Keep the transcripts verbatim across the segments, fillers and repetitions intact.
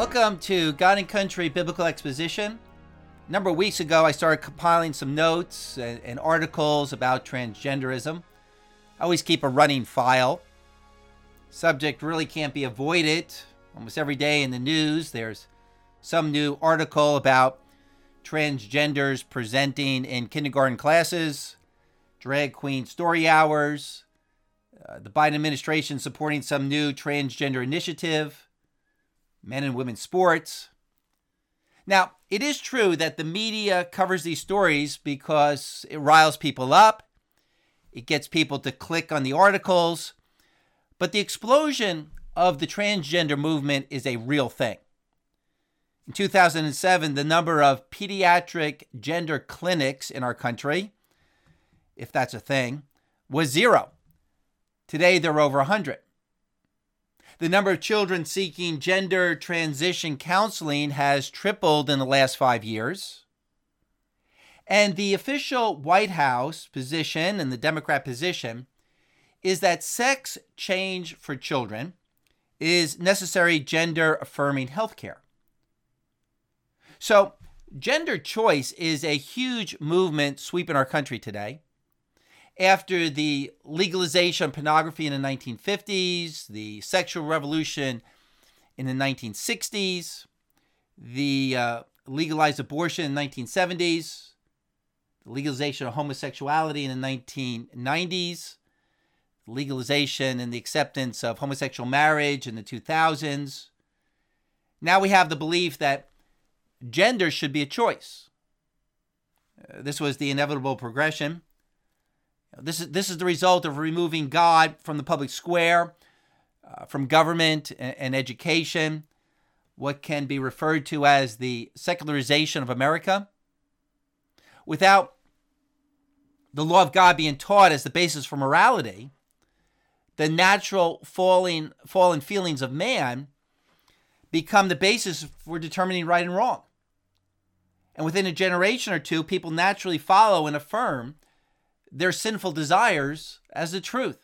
Welcome to God and Country Biblical Exposition. A number of weeks ago, I started compiling some notes and, and articles about transgenderism. I always keep a running file. Subject really can't be avoided. Almost every day in the news, there's some new article about transgenders presenting in kindergarten classes, drag queen story hours, uh, the Biden administration supporting some new transgender initiative, men and women's sports. Now, it is true that the media covers these stories because it riles people up. It gets people to click on the articles. But the explosion of the transgender movement is a real thing. In two thousand seven, the number of pediatric gender clinics in our country, if that's a thing, was zero. Today, there are over one hundred. The number of children seeking gender transition counseling has tripled in the last five years. And the official White House position and the Democrat position is that sex change for children is necessary gender-affirming health care. So, gender choice is a huge movement sweeping our country today. After the legalization of pornography in the nineteen fifties, the sexual revolution in the nineteen sixties, the uh, legalized abortion in the nineteen seventies, the legalization of homosexuality in the nineteen nineties, legalization and the acceptance of homosexual marriage in the two thousands. Now we have the belief that gender should be a choice. Uh, this was the inevitable progression. This is this is the result of removing God from the public square, uh, from government and, and education, what can be referred to as the secularization of America. Without the law of God being taught as the basis for morality, the natural falling, fallen feelings of man become the basis for determining right and wrong. And within a generation or two, people naturally follow and affirm their sinful desires as the truth.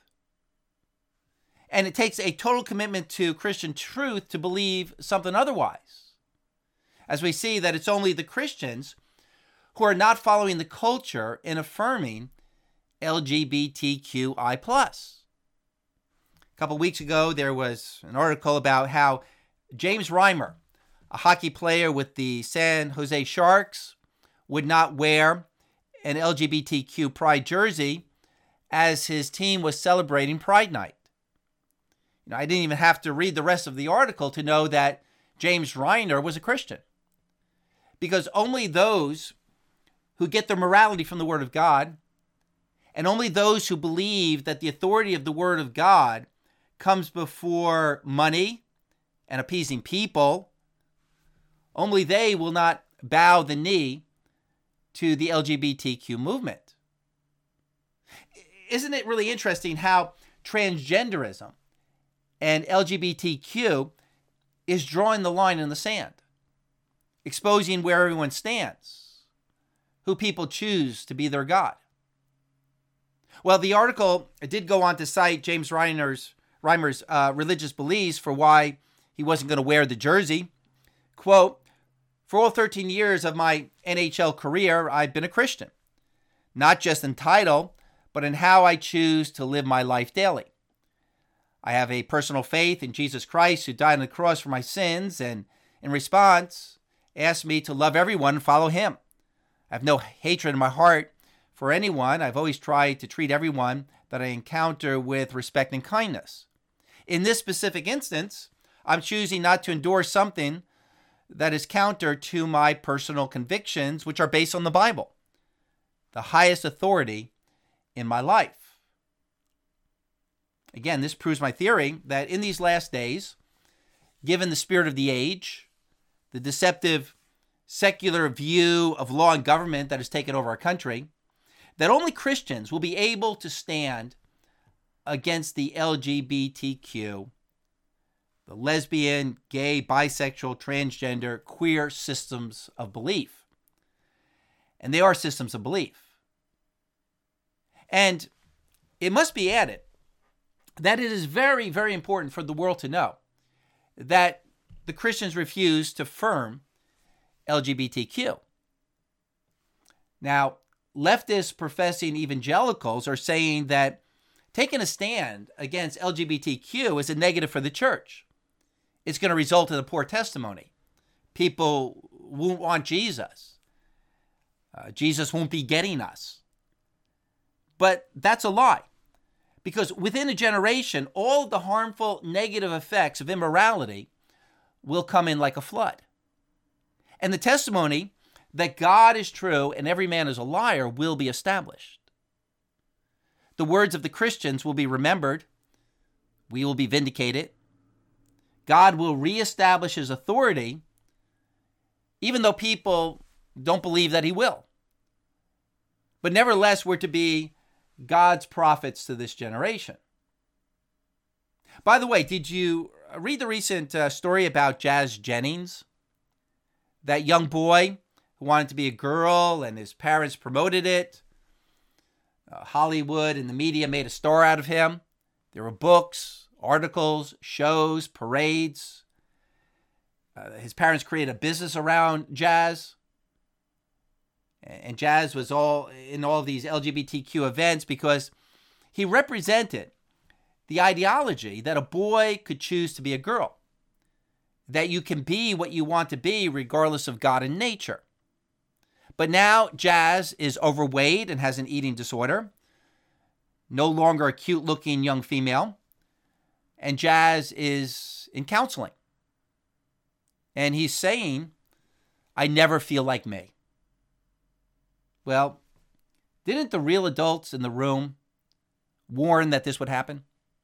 And it takes a total commitment to Christian truth to believe something otherwise. As we see that it's only the Christians who are not following the culture in affirming L G B T Q I plus. A couple weeks ago, there was an article about how James Reimer, a hockey player with the San Jose Sharks, would not wear an L G B T Q Pride jersey as his team was celebrating Pride Night. You know, I didn't even have to read the rest of the article to know that James Reimer was a Christian. Because only those who get their morality from the Word of God, and only those who believe that the authority of the Word of God comes before money and appeasing people, only they will not bow the knee to the L G B T Q movement. Isn't it really interesting how transgenderism and L G B T Q is drawing the line in the sand, exposing where everyone stands, who people choose to be their God? Well, the article did go on to cite James Reimer's, Reimer's uh, religious beliefs for why he wasn't going to wear the jersey. Quote, "For all thirteen years of my N H L career, I've been a Christian, not just in title, but in how I choose to live my life daily. I have a personal faith in Jesus Christ, who died on the cross for my sins, and in response, asked me to love everyone and follow him. I have no hatred in my heart for anyone. I've always tried to treat everyone that I encounter with respect and kindness. In this specific instance, I'm choosing not to endorse something that is counter to my personal convictions, which are based on the Bible, the highest authority in my life." Again, this proves my theory that in these last days, given the spirit of the age, the deceptive secular view of law and government that has taken over our country, that only Christians will be able to stand against the L G B T Q, the lesbian, gay, bisexual, transgender, queer systems of belief. And they are systems of belief. And it must be added that it is very, very important for the world to know that the Christians refuse to affirm L G B T Q. Now, leftist professing evangelicals are saying that taking a stand against L G B T Q is a negative for the church. It's going to result in a poor testimony. People won't want Jesus. Uh, Jesus won't be getting us. But that's a lie. Because within a generation, all of the harmful negative effects of immorality will come in like a flood. And the testimony that God is true and every man is a liar will be established. The words of the Christians will be remembered. We will be vindicated. God will reestablish his authority, even though people don't believe that he will. But nevertheless, we're to be God's prophets to this generation. By the way, did you read the recent uh, story about Jazz Jennings? That young boy who wanted to be a girl and his parents promoted it. Uh, Hollywood and the media made a star out of him. There were books, articles, shows, parades. Uh, his parents created a business around Jazz. And Jazz was all in all these L G B T Q events because he represented the ideology that a boy could choose to be a girl, that you can be what you want to be regardless of God and nature. But now Jazz is overweight and has an eating disorder, no longer a cute-looking young female, and Jazz is in counseling. And he's saying, I never feel like me. Well, didn't the real adults in the room warn that this would happen?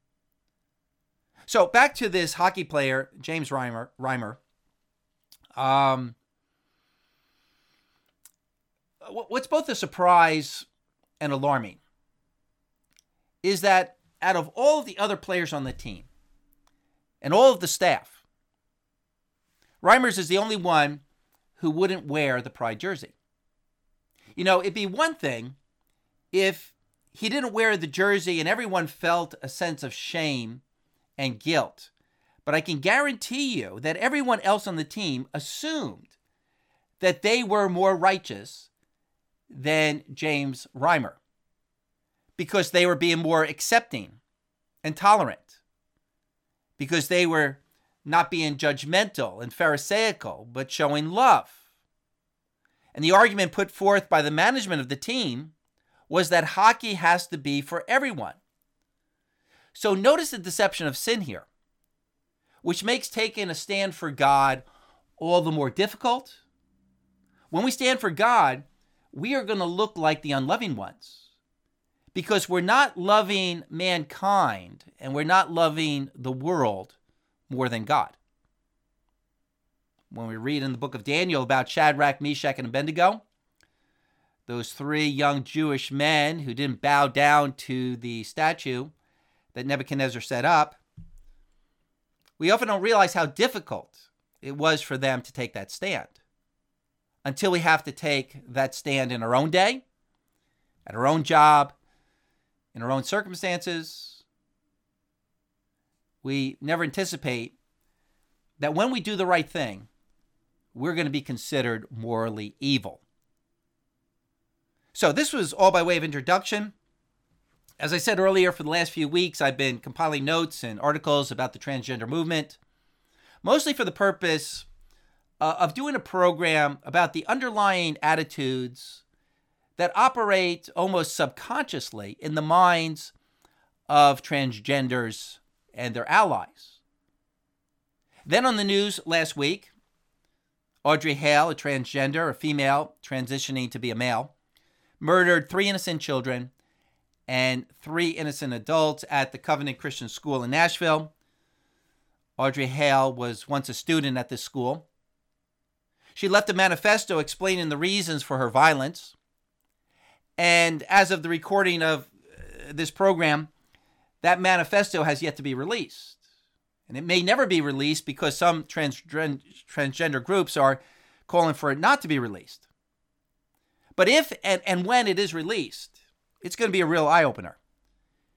So back to this hockey player, James Reimer. Reimer. Um, what's both a surprise and alarming is that out of all of the other players on the team and all of the staff, Reimers is the only one who wouldn't wear the Pride jersey. You know, it'd be one thing if he didn't wear the jersey and everyone felt a sense of shame and guilt. But I can guarantee you that everyone else on the team assumed that they were more righteous than James Reimer because they were being more accepting and tolerant, because they were not being judgmental and pharisaical, but showing love. And the argument put forth by the management of the team was that hockey has to be for everyone. So notice the deception of sin here, which makes taking a stand for God all the more difficult. When we stand for God, we are going to look like the unloving ones because we're not loving mankind and we're not loving the world more than God. When we read in the book of Daniel about Shadrach, Meshach, and Abednego, those three young Jewish men who didn't bow down to the statue that Nebuchadnezzar set up, we often don't realize how difficult it was for them to take that stand until we have to take that stand in our own day, at our own job, in our own circumstances. We never anticipate that when we do the right thing, we're going to be considered morally evil. So this was all by way of introduction. As I said earlier, for the last few weeks, I've been compiling notes and articles about the transgender movement, mostly for the purpose uh, of doing a program about the underlying attitudes that operate almost subconsciously in the minds of transgenders and their allies. Then on the news last week, Audrey Hale, a transgender, a female transitioning to be a male, murdered three innocent children and three innocent adults at the Covenant Christian School in Nashville. Audrey Hale was once a student at this school. She left a manifesto explaining the reasons for her violence. And as of the recording of this program, that manifesto has yet to be released. And it may never be released because some trans- transgender groups are calling for it not to be released. But if and, and when it is released, it's going to be a real eye-opener,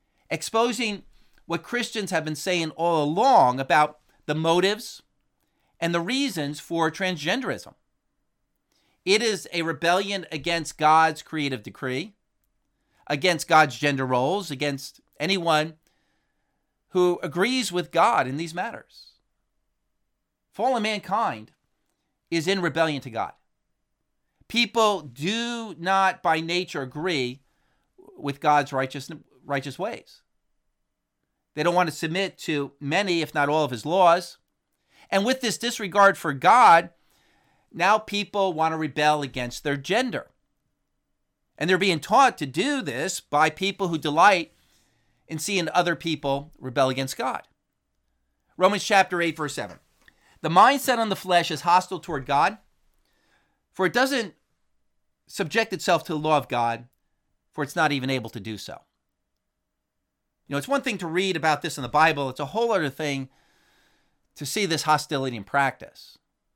exposing what Christians have been saying all along about the motives and the reasons for transgenderism. It is a rebellion against God's creative decree, against God's gender roles, against anyone who agrees with God in these matters. Fallen mankind is in rebellion to God. People do not by nature agree with God's righteous, righteous ways. They don't want to submit to many, if not all, of his laws. And with this disregard for God, now people want to rebel against their gender. And they're being taught to do this by people who delight in seeing other people rebel against God. Romans chapter eight, verse seven. The mindset on the flesh is hostile toward God, for it doesn't subject itself to the law of God, for it's not even able to do so. You know, it's one thing to read about this in the Bible. It's a whole other thing to see this hostility in practice.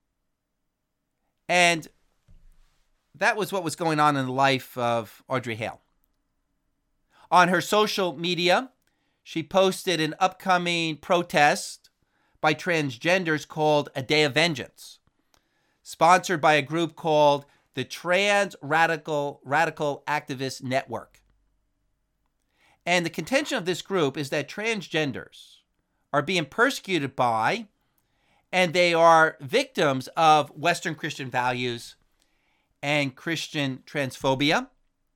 And that was what was going on in the life of Audrey Hale. On her social media, she posted an upcoming protest by transgenders called A Day of Vengeance, sponsored by a group called the Trans Radical Radical Activist Network. And the contention of this group is that transgenders are being persecuted by and they are victims of Western Christian values and Christian transphobia.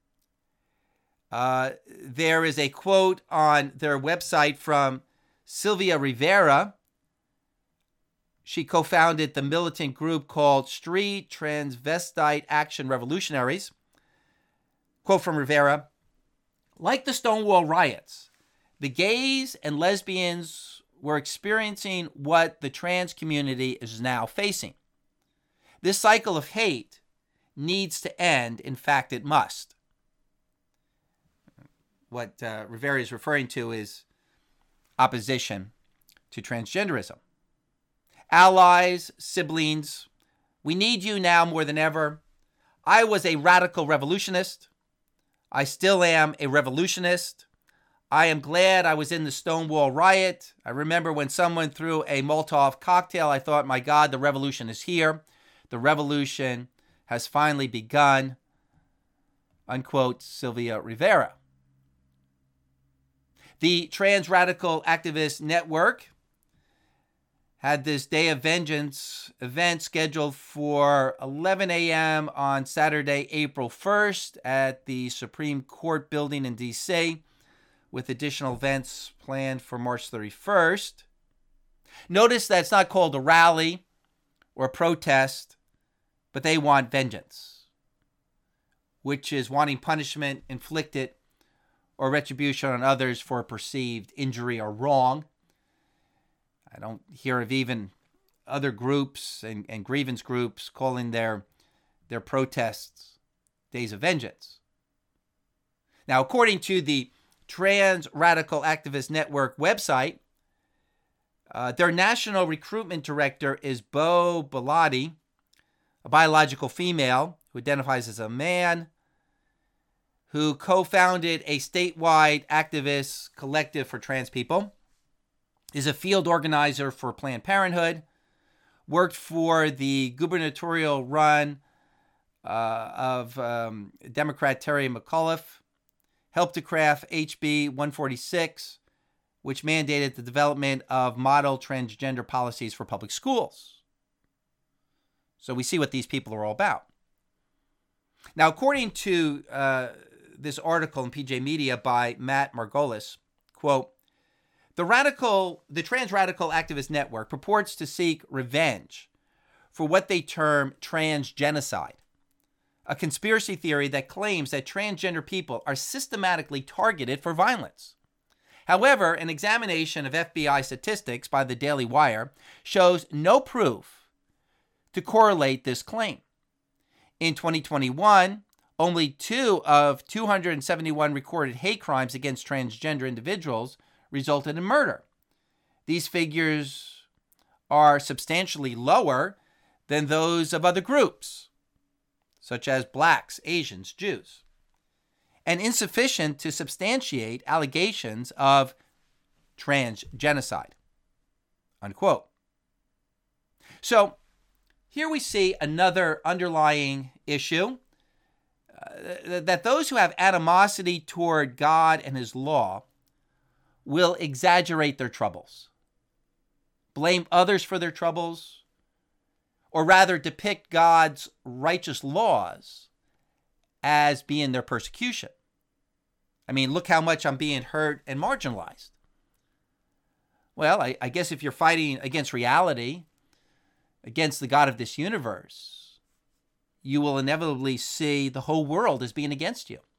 Uh, there is a quote on their website from Sylvia Rivera. She co-founded the militant group called Street Transvestite Action Revolutionaries. Quote from Rivera, like the Stonewall riots, the gays and lesbians were experiencing what the trans community is now facing. This cycle of hate needs to end. In fact, it must. What uh, Rivera is referring to is opposition to transgenderism. Allies, siblings, we need you now more than ever. I was a radical revolutionist. I still am a revolutionist. I am glad I was in the Stonewall riot. I remember when someone threw a Molotov cocktail, I thought, my God, the revolution is here. The revolution has finally begun. Unquote, Sylvia Rivera. The Trans Radical Activist Network had this Day of Vengeance event scheduled for eleven a.m. on Saturday, April first at the Supreme Court building in D C, with additional events planned for March thirty-first. Notice that it's not called a rally or a protest, but they want vengeance, which is wanting punishment inflicted or retribution on others for a perceived injury or wrong. I don't hear of even other groups and, and grievance groups calling their, their protests days of vengeance. Now, according to the Trans Radical Activist Network website, uh, their national recruitment director is Bo Bellotti, a biological female who identifies as a man, who co-founded a statewide activist collective for trans people, is a field organizer for Planned Parenthood, worked for the gubernatorial run uh, of um, Democrat Terry McAuliffe, helped to craft H B one forty-six, which mandated the development of model transgender policies for public schools. So we see what these people are all about. Now, according to uh, this article in P J Media by Matt Margolis, quote, The radical, the Trans Radical Activist Network purports to seek revenge for what they term trans genocide, a conspiracy theory that claims that transgender people are systematically targeted for violence. However, an examination of F B I statistics by the Daily Wire shows no proof to correlate this claim. In twenty twenty-one, only two of two hundred seventy-one recorded hate crimes against transgender individuals resulted in murder. These figures are substantially lower than those of other groups, such as blacks, Asians, Jews, and insufficient to substantiate allegations of trans genocide. Unquote. So here we see another underlying issue, uh, that those who have animosity toward God and his law will exaggerate their troubles, blame others for their troubles, or rather depict God's righteous laws as being their persecution. I mean, look how much I'm being hurt and marginalized. Well, I, I guess if you're fighting against reality, against the God of this universe, you will inevitably see the whole world as being against you.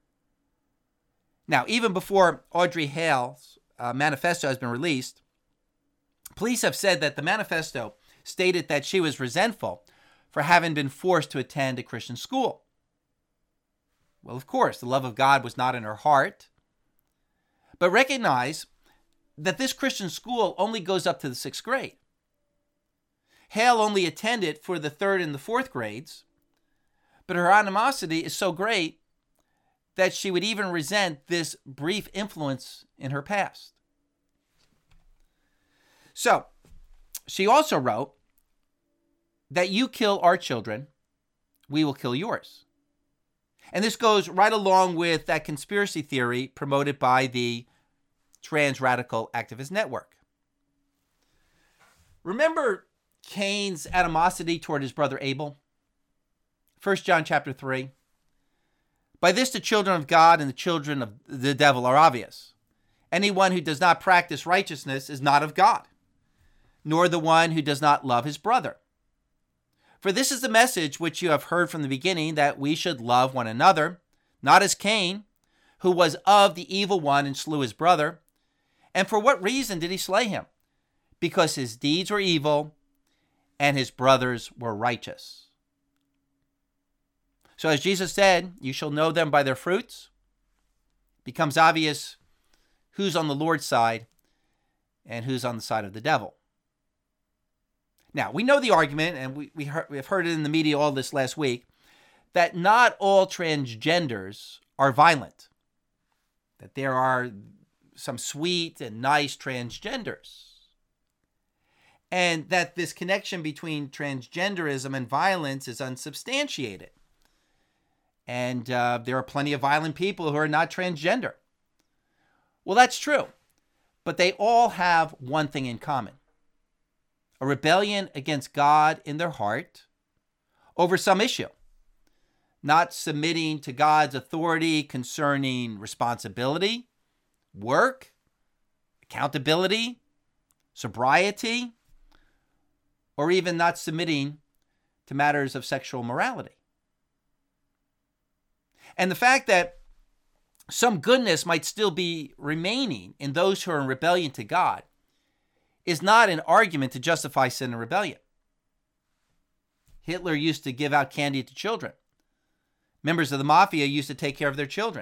Now, even before Audrey Hale's uh, manifesto has been released, police have said that the manifesto stated that she was resentful for having been forced to attend a Christian school. Well, of course, the love of God was not in her heart. But recognize that this Christian school only goes up to the sixth grade. Hale only attended for the third and the fourth grades, but her animosity is so great that she would even resent this brief influence in her past. So, she also wrote that you kill our children, we will kill yours. And this goes right along with that conspiracy theory promoted by the Trans Radical Activist Network. Remember Cain's animosity toward his brother Abel? First John chapter three. By this the children of God and the children of the devil are obvious. Anyone who does not practice righteousness is not of God, nor the one who does not love his brother. For this is the message which you have heard from the beginning, that we should love one another, not as Cain, who was of the evil one and slew his brother. And for what reason did he slay him? Because his deeds were evil and his brothers were righteous. So as Jesus said, you shall know them by their fruits. It becomes obvious who's on the Lord's side and who's on the side of the devil. Now, we know the argument, and we, we, heard, we have heard it in the media all this last week, that not all transgenders are violent. That there are some sweet and nice transgenders. And that this connection between transgenderism and violence is unsubstantiated. And uh, there are plenty of violent people who are not transgender. Well, that's true. But they all have one thing in common. A rebellion against God in their heart over some issue. Not submitting to God's authority concerning responsibility, work, accountability, sobriety, or even not submitting to matters of sexual morality. And the fact that some goodness might still be remaining in those who are in rebellion to God is not an argument to justify sin and rebellion. Hitler used to give out candy to children. Members of the mafia used to take care of their children.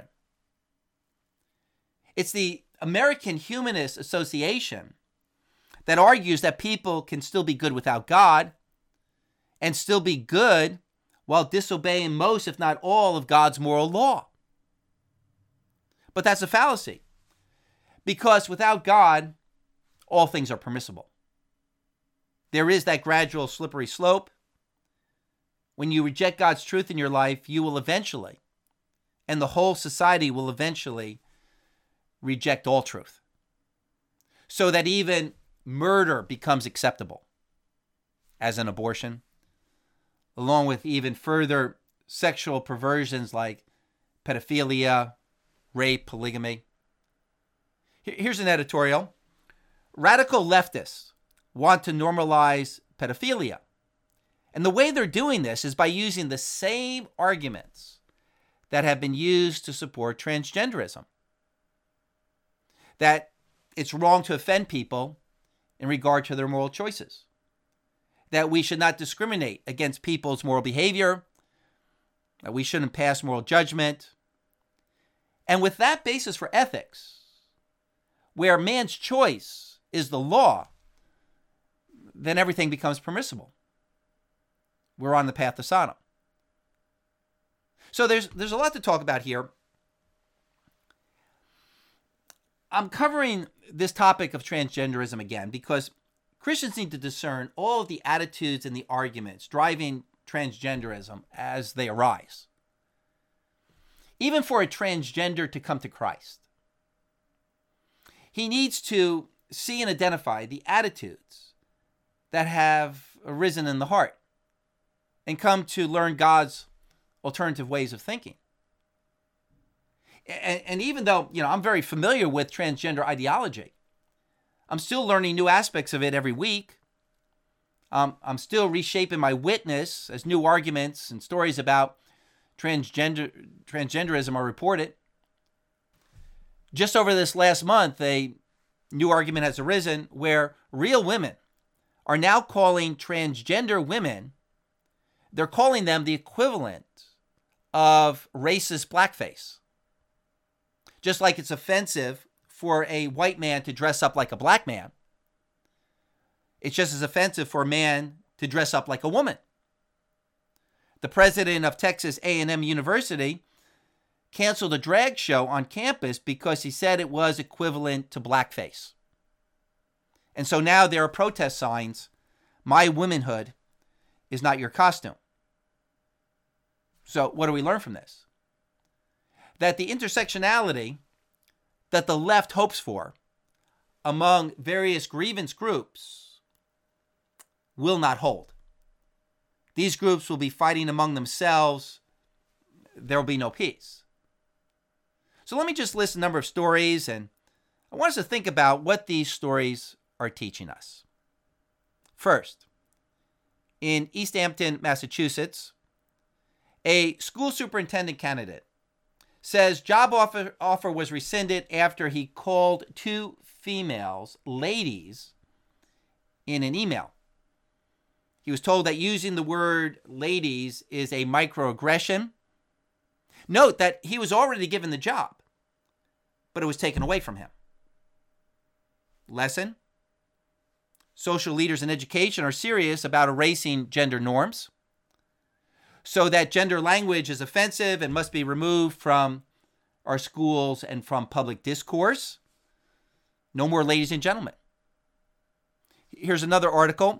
It's the American Humanist Association that argues that people can still be good without God and still be good while disobeying most, if not all, of God's moral law. But that's a fallacy, because without God, all things are permissible. There is that gradual slippery slope. When you reject God's truth in your life, you will eventually, and the whole society will eventually, reject all truth. So that even murder becomes acceptable as an abortion, along with even further sexual perversions like pedophilia, rape, polygamy. Here's an editorial. Radical leftists want to normalize pedophilia. And the way they're doing this is by using the same arguments that have been used to support transgenderism. That it's wrong to offend people in regard to their moral choices. That we should not discriminate against people's moral behavior. That we shouldn't pass moral judgment. And with that basis for ethics, where man's choice is the law, then everything becomes permissible. We're on the path to Sodom. So there's there's a lot to talk about here. I'm covering this topic of transgenderism again because Christians need to discern all of the attitudes and the arguments driving transgenderism as they arise. Even for a transgender to come to Christ, he needs to see and identify the attitudes that have arisen in the heart and come to learn God's alternative ways of thinking. And, and even though, you know, I'm very familiar with transgender ideology, I'm still learning new aspects of it every week. Um, I'm still reshaping my witness as new arguments and stories about transgender transgenderism are reported. Just over this last month, a new argument has arisen where real women are now calling transgender women, they're calling them the equivalent of racist blackface. Just like it's offensive for a white man to dress up like a black man, it's just as offensive for a man to dress up like a woman. The president of Texas A and M University canceled a drag show on campus because he said it was equivalent to blackface. And so now there are protest signs, "My womanhood is not your costume." So what do we learn from this? That the intersectionality that the left hopes for among various grievance groups will not hold. These groups will be fighting among themselves. There will be no peace. So let me just list a number of stories, and I want us to think about what these stories are teaching us. First, in East Hampton, Massachusetts, a school superintendent candidate says job offer, offer was rescinded after he called two females ladies in an email. He was told that using the word ladies is a microaggression. Note that he was already given the job, but it was taken away from him. Lesson: social leaders in education are serious about erasing gender norms, so that gender language is offensive and must be removed from our schools and from public discourse. No more ladies and gentlemen. Here's another article.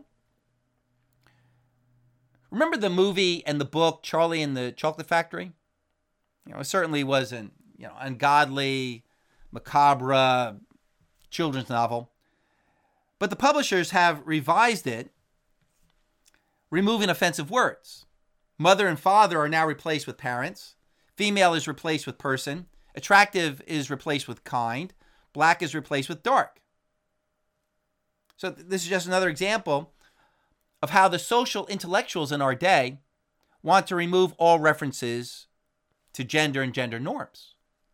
Remember the movie and the book Charlie and the Chocolate Factory? You know, it certainly was an you know ungodly, macabre children's novel. But the publishers have revised it, removing offensive words. Mother and father are now replaced with parents. Female is replaced with person. Attractive is replaced with kind. Black is replaced with dark. So this is just another example of how the social intellectuals in our day want to remove all references to gender and gender norms,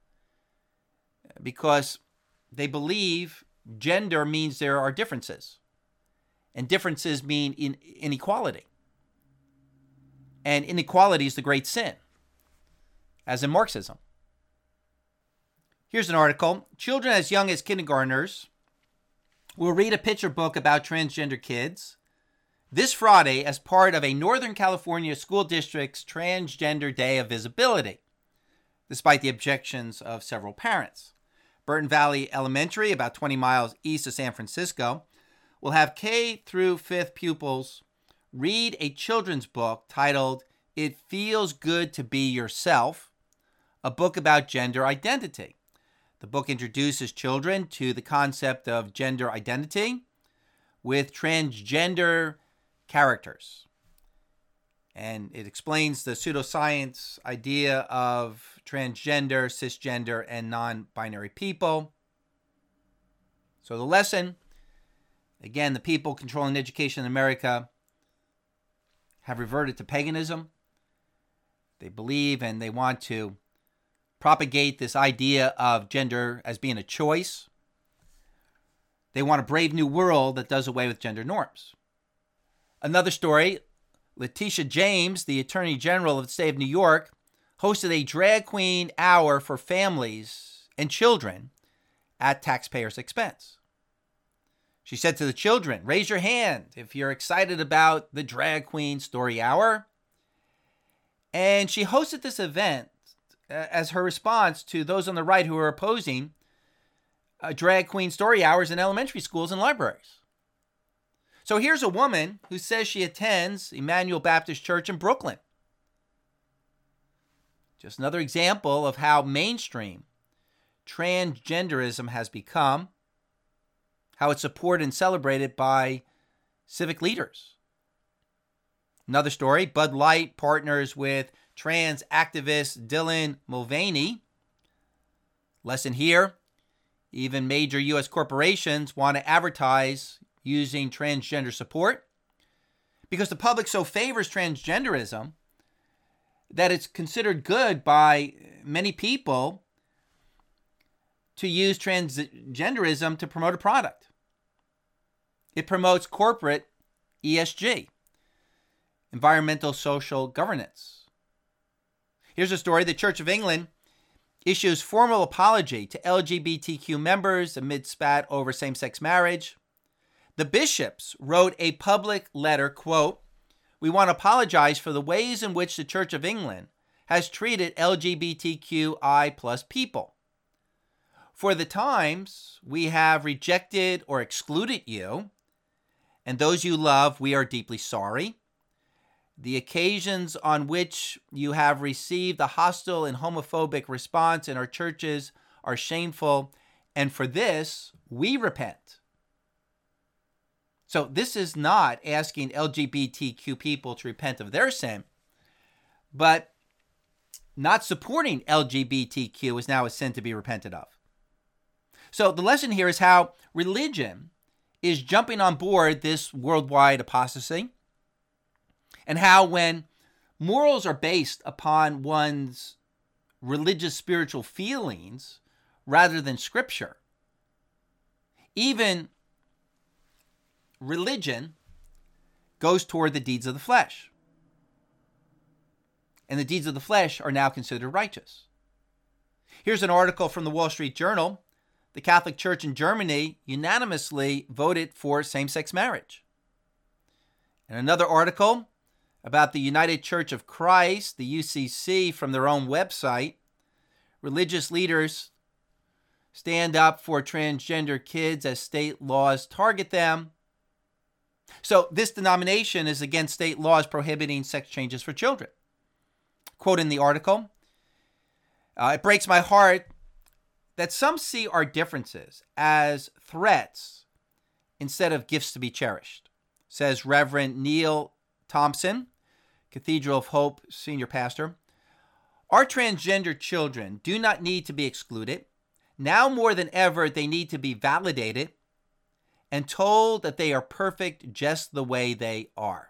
because they believe gender means there are differences, and differences mean in- inequality. And inequality is the great sin, as in Marxism. Here's an article. Children as young as kindergartners will read a picture book about transgender kids this Friday as part of a Northern California school district's Transgender Day of Visibility, despite the objections of several parents. Burton Valley Elementary, about twenty miles east of San Francisco, will have K through fifth pupils read a children's book titled "It Feels Good to Be Yourself," a book about gender identity. The book introduces children to the concept of gender identity with transgender characters. And it explains the pseudoscience idea of transgender, cisgender, and non-binary people. So the lesson, again, the people controlling education in America have reverted to paganism. They believe and they want to propagate this idea of gender as being a choice. They want a brave new world that does away with gender norms. Another story, Letitia James, the Attorney General of the state of New York, hosted a drag queen hour for families and children at taxpayers' expense. She said to the children, "Raise your hand if you're excited about the drag queen story hour." And she hosted this event as her response to those on the right who were opposing uh, drag queen story hours in elementary schools and libraries. So here's a woman who says she attends Emmanuel Baptist Church in Brooklyn. Just another example of how mainstream transgenderism has become, how it's supported and celebrated by civic leaders. Another story, Bud Light partners with trans activist Dylan Mulvaney. Lesson here, even major U S corporations want to advertise using transgender support because the public so favors transgenderism that it's considered good by many people to use transgenderism to promote a product. It promotes corporate E S G, environmental social governance. Here's a story. The Church of England issues formal apology to L G B T Q members amid spat over same-sex marriage. The bishops wrote a public letter, quote, "We want to apologize for the ways in which the Church of England has treated L G B T Q I plus people. For the times we have rejected or excluded you, and those you love, we are deeply sorry. The occasions on which you have received a hostile and homophobic response in our churches are shameful, and for this, we repent." So this is not asking L G B T Q people to repent of their sin, but not supporting L G B T Q is now a sin to be repented of. So the lesson here is how religion is jumping on board this worldwide apostasy, and how when morals are based upon one's religious spiritual feelings rather than scripture, even religion goes toward the deeds of the flesh. And the deeds of the flesh are now considered righteous. Here's an article from the Wall Street Journal. The Catholic Church in Germany unanimously voted for same-sex marriage. And another article about the United Church of Christ, the U C C, from their own website. Religious leaders stand up for transgender kids as state laws target them. So this denomination is against state laws prohibiting sex changes for children. Quote in the article, uh, it breaks my heart that some see our differences as threats instead of gifts to be cherished, says Reverend Neil Thompson, Cathedral of Hope senior pastor. Our transgender children do not need to be excluded. Now more than ever, they need to be validated and told that they are perfect just the way they are.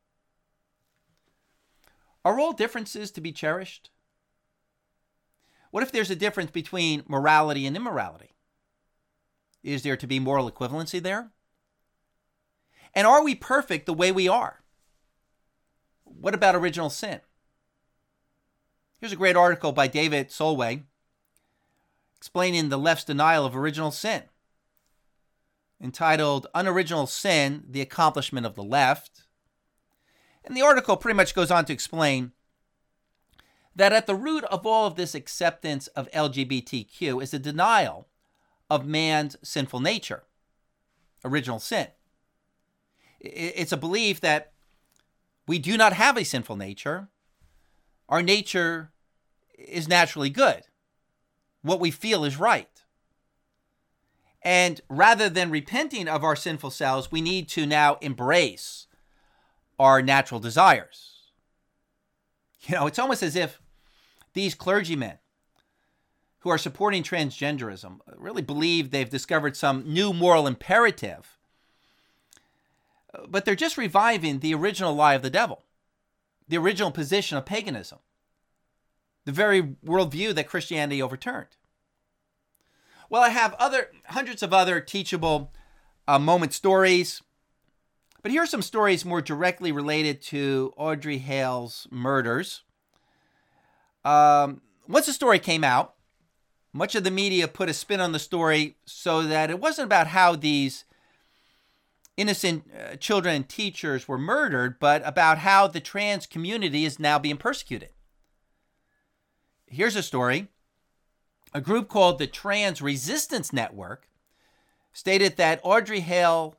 Are all differences to be cherished? What if there's a difference between morality and immorality? Is there to be moral equivalency there? And are we perfect the way we are? What about original sin? Here's a great article by David Solway explaining the left's denial of original sin, entitled Unoriginal Sin, the Accomplishment of the Left. And the article pretty much goes on to explain that at the root of all of this acceptance of L G B T Q is a denial of man's sinful nature, original sin. It's a belief that we do not have a sinful nature. Our nature is naturally good. What we feel is right. And rather than repenting of our sinful selves, we need to now embrace our natural desires. You know, it's almost as if these clergymen who are supporting transgenderism really believe they've discovered some new moral imperative, but they're just reviving the original lie of the devil, the original position of paganism, the very worldview that Christianity overturned. Well, I have other hundreds of other teachable uh, moment stories, but here are some stories more directly related to Audrey Hale's murders. Um, once the story came out, much of the media put a spin on the story so that it wasn't about how these innocent uh, children and teachers were murdered, but about how the trans community is now being persecuted. Here's a story. A group called the Trans Resistance Network stated that Audrey Hale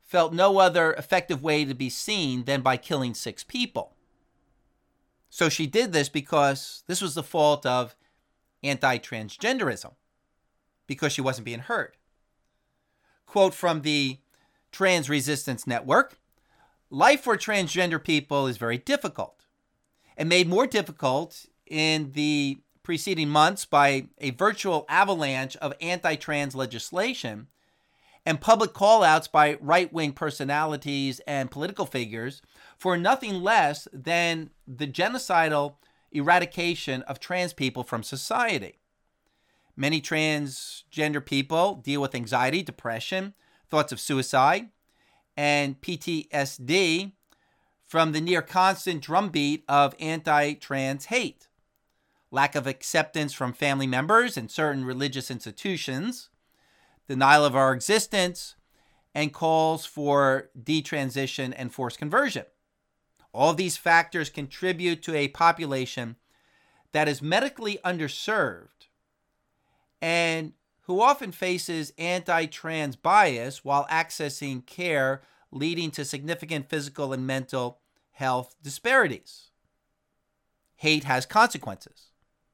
felt no other effective way to be seen than by killing six people. So she did this because this was the fault of anti-transgenderism, because she wasn't being heard. Quote from the Trans Resistance Network: "Life for transgender people is very difficult, and made more difficult in the preceding months by a virtual avalanche of anti-trans legislation and public call-outs by right-wing personalities and political figures for nothing less than the genocidal eradication of trans people from society. Many transgender people deal with anxiety, depression, thoughts of suicide, and P T S D from the near constant drumbeat of anti-trans hate, lack of acceptance from family members and certain religious institutions, denial of our existence, and calls for detransition and forced conversion. All of these factors contribute to a population that is medically underserved and who often faces anti-trans bias while accessing care, leading to significant physical and mental health disparities. Hate has consequences."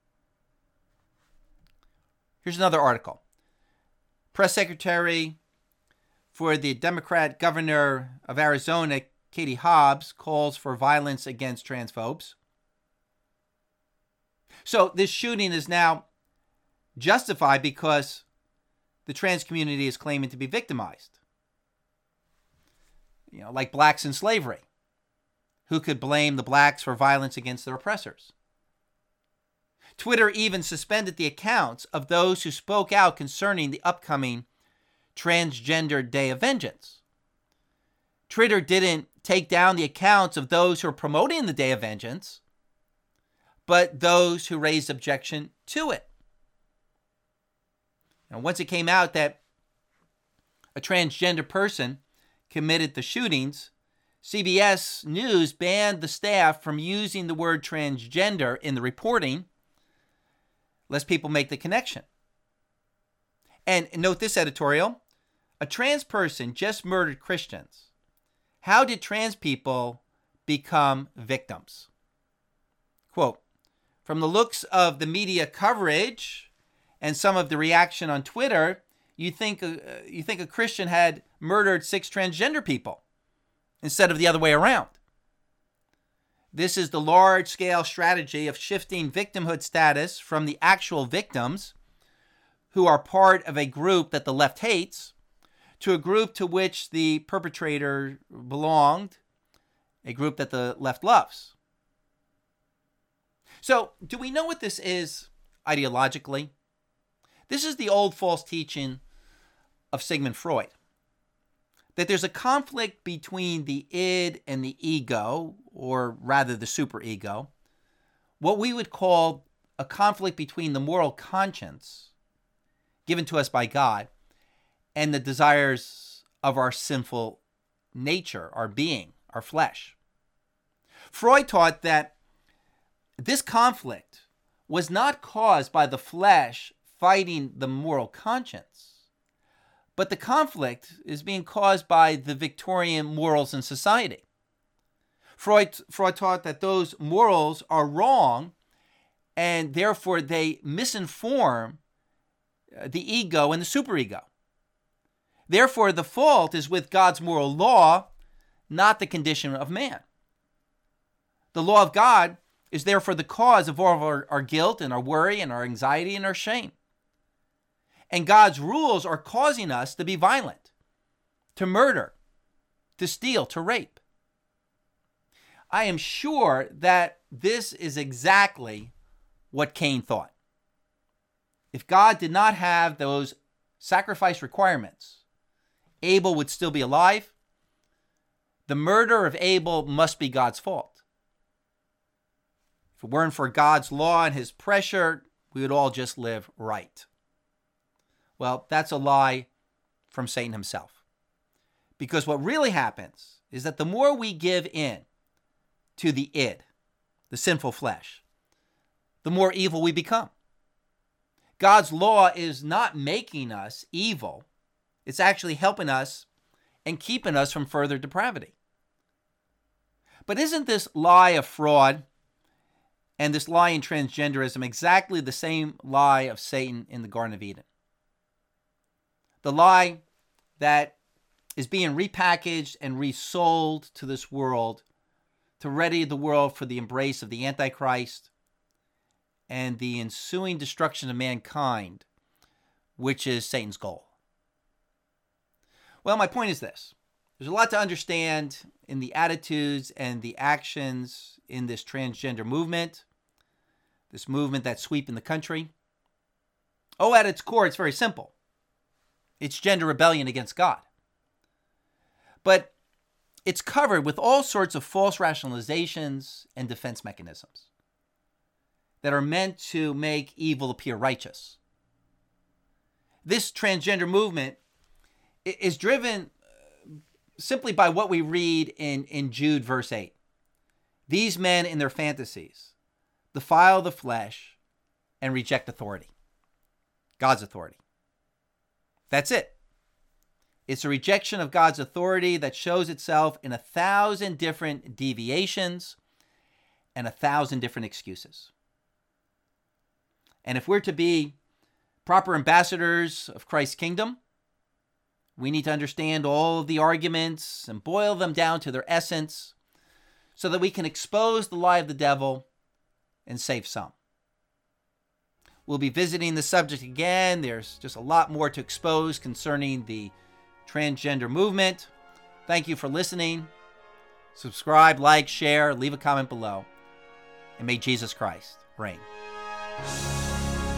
Here's another article. Press Secretary for the Democrat Governor of Arizona, Katie Hobbs, calls for violence against transphobes. So this shooting is now justified because the trans community is claiming to be victimized. You know, like blacks in slavery. Who could blame the blacks for violence against their oppressors? Twitter even suspended the accounts of those who spoke out concerning the upcoming Transgender Day of Vengeance. Twitter didn't take down the accounts of those who are promoting the Day of Vengeance, but those who raised objection to it. And once it came out that a transgender person committed the shootings, C B S News banned the staff from using the word transgender in the reporting, lest people make the connection. And note this editorial: a trans person just murdered Christians. How did trans people become victims? Quote, "From the looks of the media coverage and some of the reaction on Twitter, you think uh, you think a Christian had murdered six transgender people instead of the other way around. This is the large-scale strategy of shifting victimhood status from the actual victims, who are part of a group that the left hates, to a group to which the perpetrator belonged, a group that the left loves." So, do we know what this is ideologically? This is the old false teaching of Sigmund Freud, that there's a conflict between the id and the ego, or rather the superego, what we would call a conflict between the moral conscience given to us by God and the desires of our sinful nature, our being, our flesh. Freud taught that this conflict was not caused by the flesh fighting the moral conscience, but the conflict is being caused by the Victorian morals in society. Freud, Freud taught that those morals are wrong, and therefore they misinform the ego and the superego. Therefore, the fault is with God's moral law, not the condition of man. The law of God is therefore the cause of all of our, our guilt and our worry and our anxiety and our shame. And God's rules are causing us to be violent, to murder, to steal, to rape. I am sure that this is exactly what Cain thought. If God did not have those sacrifice requirements, Abel would still be alive. The murder of Abel must be God's fault. If it weren't for God's law and his pressure, we would all just live right. Well, that's a lie from Satan himself. Because what really happens is that the more we give in to the id, the sinful flesh, the more evil we become. God's law is not making us evil. It's actually helping us and keeping us from further depravity. But isn't this lie of fraud and this lie in transgenderism exactly the same lie of Satan in the Garden of Eden? The lie that is being repackaged and resold to this world to ready the world for the embrace of the Antichrist and the ensuing destruction of mankind, which is Satan's goal. Well, my point is this. There's a lot to understand in the attitudes and the actions in this transgender movement, this movement that's sweeping the country. Oh, at its core, it's very simple. It's gender rebellion against God. But it's covered with all sorts of false rationalizations and defense mechanisms that are meant to make evil appear righteous. This transgender movement is driven simply by what we read in, in Jude verse eight. These men in their fantasies defile the flesh and reject authority, God's authority. That's it. It's a rejection of God's authority that shows itself in a thousand different deviations and a thousand different excuses. And if we're to be proper ambassadors of Christ's kingdom, we need to understand all of the arguments and boil them down to their essence so that we can expose the lie of the devil and save some. We'll be visiting the subject again. There's just a lot more to expose concerning the transgender movement. Thank you for listening. Subscribe, like, share, leave a comment below. And may Jesus Christ reign.